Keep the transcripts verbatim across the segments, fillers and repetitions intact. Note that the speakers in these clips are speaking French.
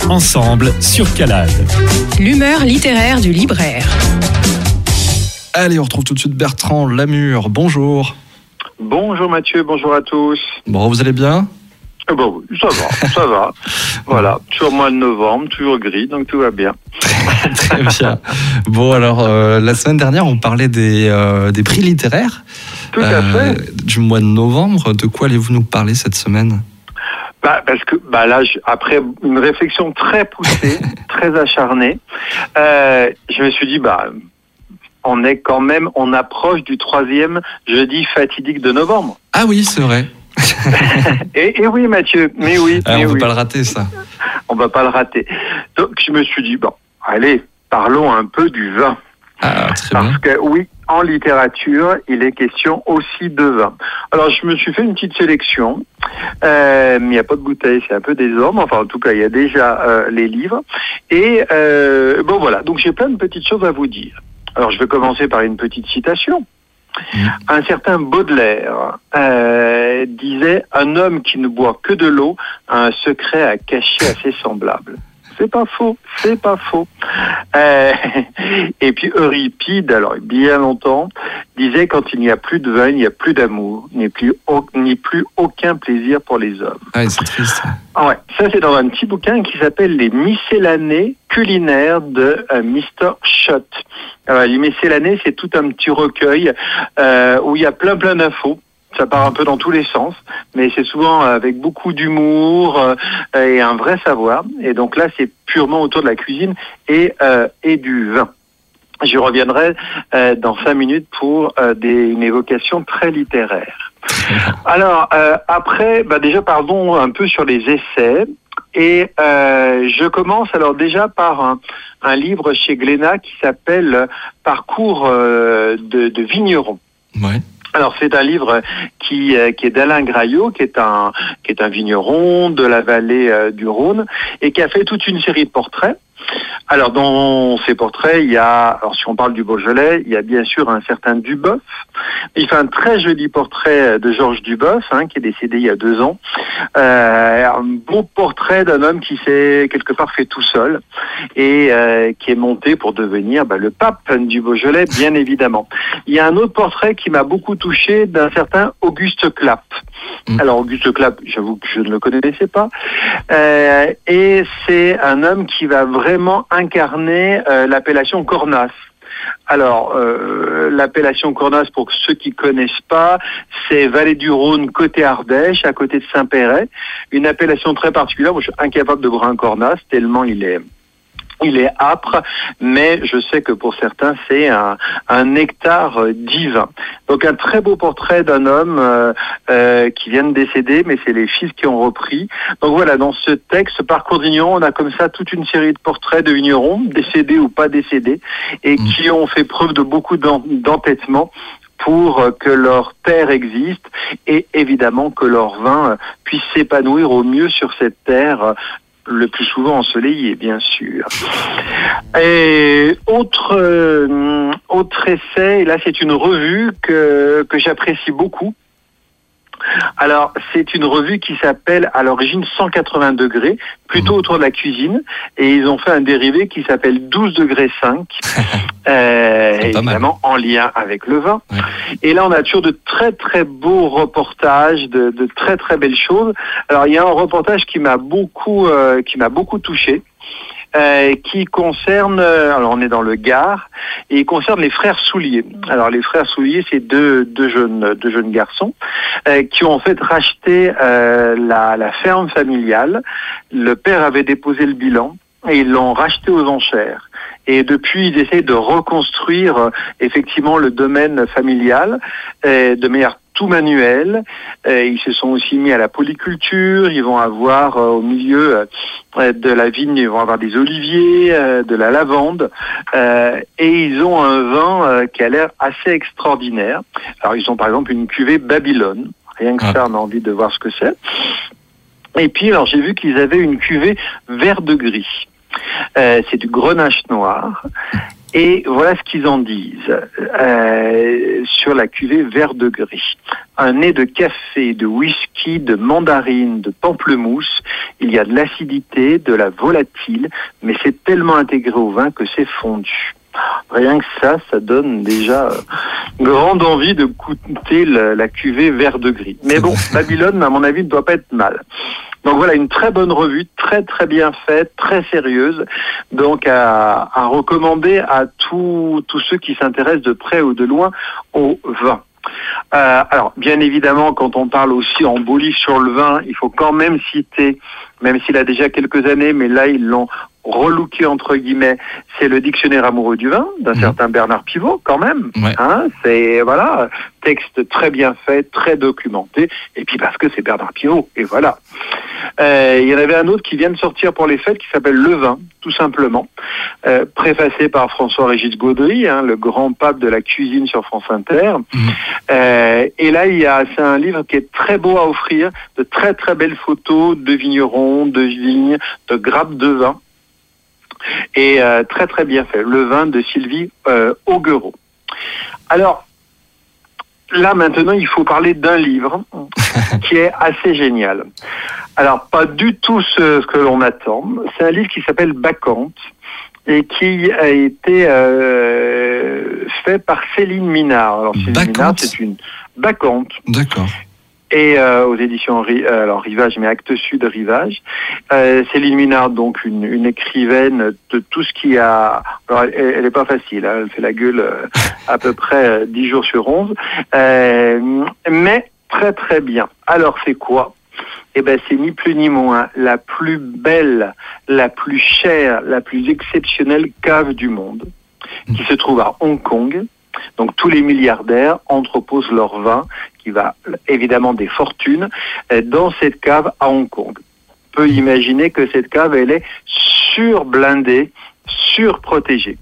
ensemble sur Calade. L'humeur littéraire du libraire. Allez, on retrouve tout de suite Bertrand Lamure. Bonjour. Bonjour Mathieu, bonjour à tous. Bon, vous allez bien ? Eh ben oui, ça va, ça va. Voilà, toujours mois de novembre, toujours gris, donc tout va bien. Très bien. Bon, alors, euh, la semaine dernière, on parlait des, euh, des prix littéraires. Tout à fait. Euh, du mois de novembre. De quoi allez-vous nous parler cette semaine ? Bah, parce que bah là, je, après une réflexion très poussée, très acharnée, euh, je me suis dit, bah, on est quand même, on approche du troisième jeudi fatidique de novembre. Ah oui, c'est vrai. et, et oui, Mathieu, mais oui. Ah, mais on ne oui. peut pas le rater, ça. On va pas le rater. Donc, je me suis dit, bon, allez, parlons un peu du vin. Ah, très Parce bien. que oui, en littérature, il est question aussi de vin. Alors, je me suis fait une petite sélection. Euh, il n'y a pas de bouteille, c'est un peu désordre. Enfin, en tout cas, il y a déjà euh, les livres. Et euh, bon, voilà. Donc, j'ai plein de petites choses à vous dire. Alors, je vais commencer par une petite citation. Mmh. Un certain Baudelaire euh, disait « Un homme qui ne boit que de l'eau a un secret à cacher à ses semblables ». C'est pas faux, c'est pas faux. Euh, et puis Euripide, alors bien longtemps, disait quand il n'y a plus de vin, il n'y a plus d'amour, ni plus, au, ni plus aucun plaisir pour les hommes. Ah, c'est triste. Ah ouais, ça c'est dans un petit bouquin qui s'appelle Les Miscellanées culinaires de euh, mister Schott. Alors, les Miscellanées, c'est tout un petit recueil euh, où il y a plein plein d'infos. Ça part un peu dans tous les sens, mais c'est souvent avec beaucoup d'humour euh, et un vrai savoir. Et donc là, c'est purement autour de la cuisine et, euh, et du vin. J'y reviendrai euh, dans cinq minutes pour euh, des, une évocation très littéraire. Alors, euh, après, bah déjà, parlons un peu sur les essais. Et euh, je commence alors déjà par un, un livre chez Glénat qui s'appelle « Parcours euh, de, de vigneron ». Ouais. Alors c'est un livre qui, euh, qui est d'Alain Graillot, qui est un qui est un vigneron de la vallée euh, du Rhône et qui a fait toute une série de portraits. Alors dans ces portraits, il y a, alors si on parle du Beaujolais, il y a bien sûr un certain Duboeuf. Il fait un très joli portrait de Georges Duboeuf, hein, qui est décédé il y a deux ans. Euh, un beau portrait d'un homme qui s'est quelque part fait tout seul et euh, qui est monté pour devenir bah, le pape du Beaujolais, bien évidemment. Il y a un autre portrait qui m'a beaucoup touché d'un certain Auguste Clapp. Mmh. Alors Auguste Clapp, j'avoue que je ne le connaissais pas. Euh, et c'est un homme qui va vraiment incarner euh, l'appellation Cornas. Alors, euh, l'appellation Cornas, pour ceux qui connaissent pas, c'est Vallée du Rhône, côté Ardèche, à côté de Saint-Péret. Une appellation très particulière. Moi, je suis incapable de boire un Cornas, tellement il est... Il est âpre, mais je sais que pour certains, c'est un, un nectar divin. Donc un très beau portrait d'un homme euh, euh, qui vient de décéder, mais c'est les fils qui ont repris. Donc voilà, dans ce texte, Parcours de vigneron, on a comme ça toute une série de portraits de vignerons, décédés ou pas décédés, et mmh. qui ont fait preuve de beaucoup d'entêtement pour que leur terre existe et évidemment que leur vin puisse s'épanouir au mieux sur cette terre le plus souvent ensoleillé, bien sûr. Et autre euh, autre essai, et là c'est une revue que que j'apprécie beaucoup. Alors, c'est une revue qui s'appelle à l'origine cent quatre-vingts degrés, plutôt autour de la cuisine, et ils ont fait un dérivé qui s'appelle douze degrés cinq, euh, évidemment en lien avec le vin. Ouais. Et là, on a toujours de très très beaux reportages, de, de très très belles choses. Alors, il y a un reportage qui m'a beaucoup, euh, qui m'a beaucoup touché. Euh, qui concerne, alors on est dans le Gard, et il concerne les frères Soulier. Alors les frères Soulier, c'est deux, deux jeunes, deux jeunes garçons euh, qui ont en fait racheté euh, la, la ferme familiale. Le père avait déposé le bilan et ils l'ont racheté aux enchères. Et depuis, ils essayent de reconstruire euh, effectivement le domaine familial euh, de manière tout manuel. Euh, ils se sont aussi mis à la polyculture. Ils vont avoir euh, au milieu euh, de la vigne, ils vont avoir des oliviers, euh, de la lavande. Euh, et ils ont un vin euh, qui a l'air assez extraordinaire. Alors, ils ont par exemple une cuvée Babylone. Rien que ça, on a envie de voir ce que c'est. Et puis, alors, j'ai vu qu'ils avaient une cuvée vert de gris. Euh, c'est du grenache noir. Et voilà ce qu'ils en disent euh, sur la cuvée Vert de Gris. Un nez de café, de whisky, de mandarine, de pamplemousse. Il y a de l'acidité, de la volatile, mais c'est tellement intégré au vin que c'est fondu. Rien que ça, ça donne déjà euh, grande envie de goûter la, la cuvée Vert de Gris. Mais bon, Babylone, à mon avis, ne doit pas être mal. Donc voilà, une très bonne revue, très très bien faite, très sérieuse, donc à, à recommander à tous tous ceux qui s'intéressent de près ou de loin au vin. Euh, alors, bien évidemment, quand on parle aussi en beau livre sur le vin, il faut quand même citer, même s'il a déjà quelques années, mais là, ils l'ont relooké entre guillemets, c'est le dictionnaire amoureux du vin d'un mmh. certain Bernard Pivot quand même. Ouais. Hein, c'est voilà, texte très bien fait, très documenté, et puis parce que c'est Bernard Pivot, et voilà. Euh, il y en avait un autre qui vient de sortir pour les fêtes qui s'appelle Le Vin, tout simplement, euh, préfacé par François-Régis Gaudry, hein, le grand pape de la cuisine sur France Inter. Mmh. Euh, et là, il y a, c'est un livre qui est très beau à offrir, de très très belles photos de vignerons, de vignes, de grappes de vin. Et euh, très très bien fait, Le Vin de Sylvie euh, Augureau. Alors, là maintenant, il faut parler d'un livre qui est assez génial. Alors, pas du tout ce, ce que l'on attend. C'est un livre qui s'appelle Bacchante et qui a été euh, fait par Céline Minard. Alors, Céline Bacchante. Minard, c'est une Bacchante. D'accord. Et euh, aux éditions euh, alors Rivage, mais Actes Sud Rivage. Euh, Céline Minard, donc une, une écrivaine de tout ce qui a... Alors, elle, elle est pas facile, hein, elle fait la gueule euh, à peu près dix jours sur onze, euh, mais très très bien. Alors c'est quoi ? Eh ben c'est ni plus ni moins la plus belle, la plus chère, la plus exceptionnelle cave du monde, qui se trouve à Hong Kong. Donc tous les milliardaires entreposent leur vin, qui va évidemment des fortunes, dans cette cave à Hong Kong. On peut imaginer que cette cave, elle est surblindée, surprotégée.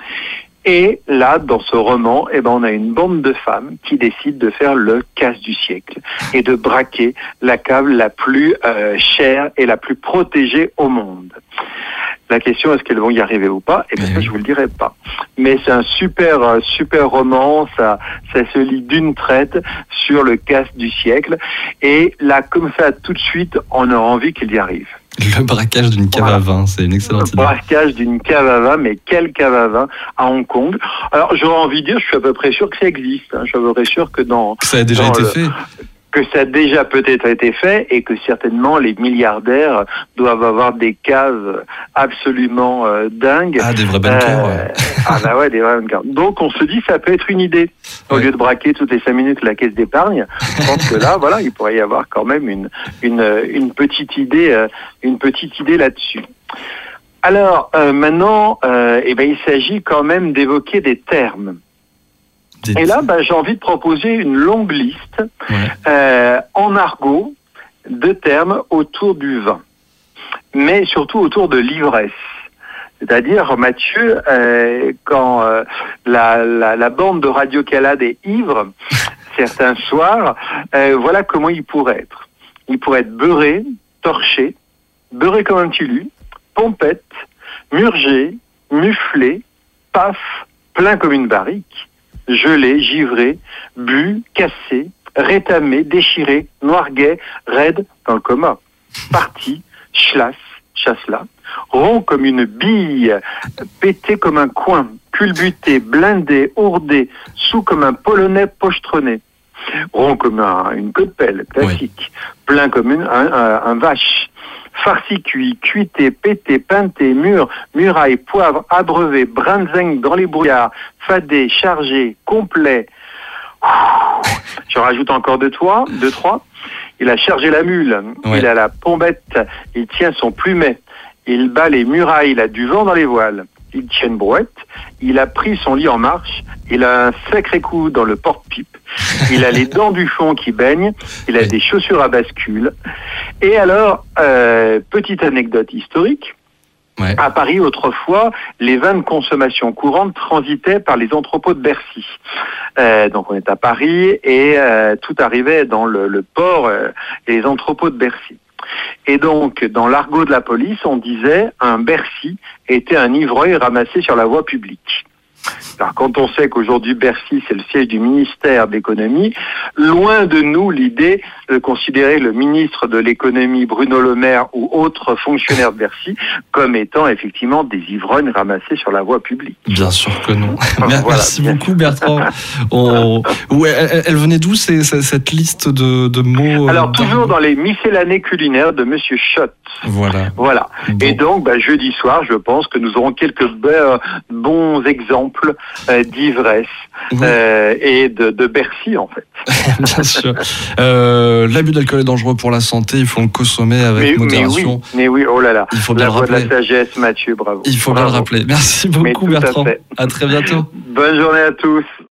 Et là, dans ce roman, eh ben, on a une bande de femmes qui décident de faire le casse du siècle et de braquer la cave la plus euh, chère et la plus protégée au monde. La question, est-ce qu'elles vont y arriver ou pas ? Eh bien, ça, je vous le dirai pas. Mais c'est un super, super roman. Ça, ça se lit d'une traite sur le casse du siècle. Et là, comme ça, tout de suite, on a envie qu'il y arrive. Le braquage d'une cave voilà. à vin, c'est une excellente idée. Le braquage d'une cave à vin, mais quelle cave à vin à Hong Kong ? Alors, j'aurais envie de dire, je suis à peu près sûr que ça existe. Hein. Je suis à peu près sûr que dans... Ça a déjà dans été le... fait. que ça a déjà peut-être été fait et que certainement les milliardaires doivent avoir des caves absolument euh, dingues. Ah, des vrais bunkers. Euh, ah bah ouais, des vrais bunkers. Donc on se dit ça peut être une idée. Au ouais. lieu de braquer toutes les cinq minutes la caisse d'épargne, je pense que là, voilà, il pourrait y avoir quand même une une une petite idée, euh, une petite idée là-dessus. Alors euh, maintenant, euh, eh ben il s'agit quand même d'évoquer des termes. Et là, ben, j'ai envie de proposer une longue liste ouais. euh, en argot de termes autour du vin, mais surtout autour de l'ivresse. C'est-à-dire, Mathieu, euh, quand euh, la, la, la bande de Radio Calade est ivre, certains soirs, euh, voilà comment il pourrait être. Il pourrait être beurré, torché, beurré comme un petit lu, pompette, murgé, muflé, paf, plein comme une barrique, gelé, givré, bu, cassé, rétamé, déchiré, noirguet, raide, dans le coma, parti, chlasse, chasse-là, rond comme une bille, pété comme un coin, culbuté, blindé, ourdé, sous comme un polonais pochetronné, rond comme un, une queue de pelle, classique, oui. plein comme une, un, un, un vache, farci cuit, cuité, pété, peinté, mûr, muraille, poivre, abreuvé, brinzing dans les brouillards, fadé, chargé, complet. Je rajoute encore deux, trois, deux, trois. Il a chargé la mule, ouais. il a la pombette, il tient son plumet, il bat les murailles, il a du vent dans les voiles, il tient une brouette, il a pris son lit en marche, il a un sacré coup dans le porte-pipe, il a les dents du fond qui baignent, il a des chaussures à bascule. Et alors, euh, petite anecdote historique, ouais. à Paris, autrefois, les vins de consommation courante transitaient par les entrepôts de Bercy. Euh, donc on est à Paris et euh, tout arrivait dans le, le port euh, et les entrepôts de Bercy. Et donc, dans l'argot de la police, on disait un Bercy était un ivrogne ramassé sur la voie publique. Alors, quand on sait qu'aujourd'hui Bercy, c'est le siège du ministère de l'économie, loin de nous l'idée de considérer le ministre de l'économie, Bruno Le Maire, ou autres fonctionnaires de Bercy, comme étant effectivement des ivrognes ramassés sur la voie publique. Bien sûr que non. Voilà, Merci bien beaucoup Bertrand. On... Ouais, elle, elle venait d'où c'est, c'est, cette liste de, de mots? Alors, euh, toujours dans les miscellanées culinaires de Monsieur Schott. Voilà. Voilà. Bon. Et donc, bah, jeudi soir, je pense que nous aurons quelques be- bons exemples euh, d'ivresse Oui. euh, et de, de Bercy, en fait. Bien sûr. Euh, l'abus d'alcool est dangereux pour la santé, il faut le consommer avec Mais, mais modération. oui, mais oui, oh là là. Il faut bien La le voix de la rappeler. sagesse, Mathieu, bravo. Il faut bien Bravo. le rappeler. Merci Mais beaucoup tout à Bertrand. fait. À très bientôt. Bonne journée à tous.